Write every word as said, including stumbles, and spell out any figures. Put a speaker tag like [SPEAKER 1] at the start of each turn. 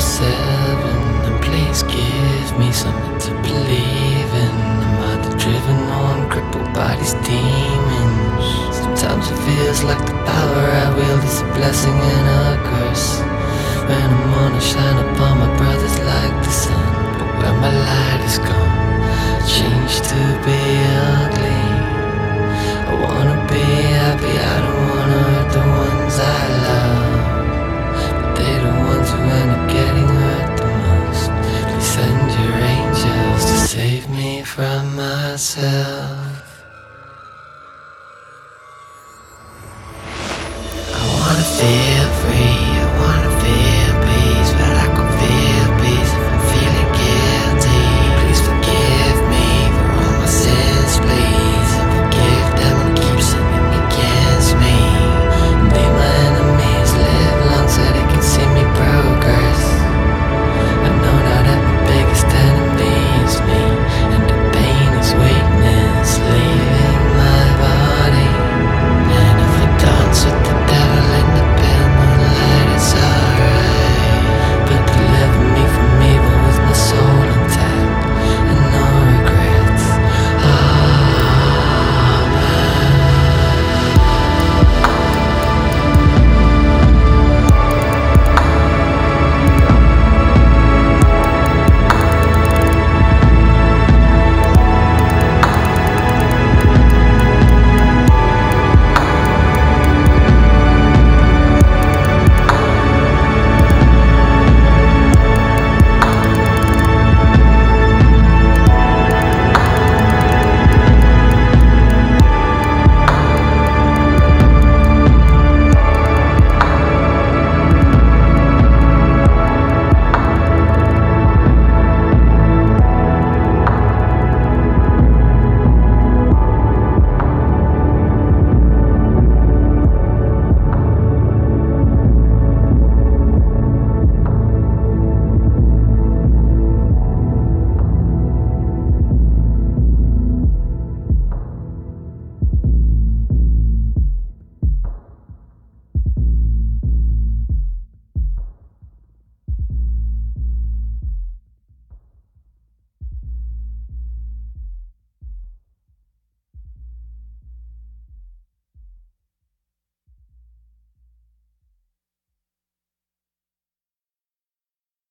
[SPEAKER 1] seven, and please give me something to believe in. I'm either driven on, crippled by these demons. Sometimes it feels like the power I wield is a blessing and a curse. When I'm gonna shine upon my brothers like the sun, but when my light is gone, I change to be ugly. I wanna be happy.